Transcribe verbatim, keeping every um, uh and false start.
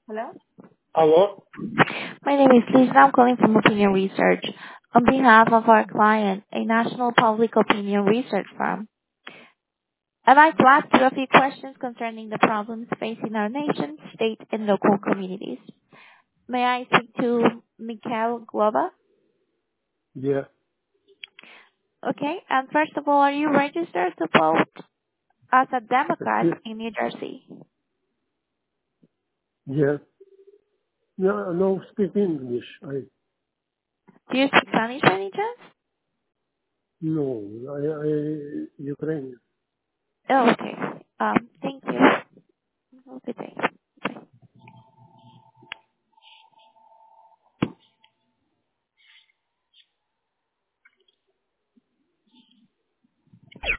Hello? Hello? My name is Lisa. I'm calling from Opinion Research on behalf of our client, a national public opinion research firm. I'd like to ask you a few questions concerning the problems facing our nation, state, and local communities. May I speak to Mikhail Glova? Yeah, Okay. And first of all, are you registered to vote as a Democrat yeah, in New Jersey? yeah. No, no, speak English. I, Do you speak Spanish by any chance? no, I, I, Ukrainian. Oh, okay. Um, thank you. Have a good day.